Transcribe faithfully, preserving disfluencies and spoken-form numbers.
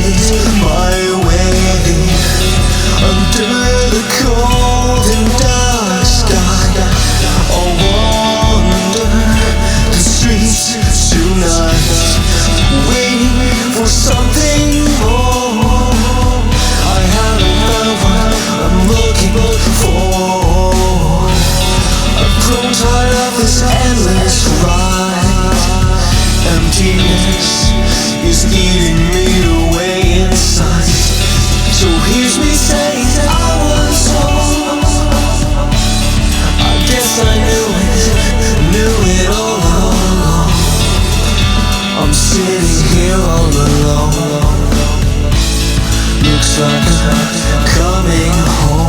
my way under the cold and dark sky. I'll wander the streets tonight, waiting for something more. I haven't found what I'm looking for. I've grown tired of this endless ride. Emptiness is eating me away inside. So here's me saying I was wrong. I guess I knew it, knew it all along. I'm sitting here all alone. Looks like I'm coming home.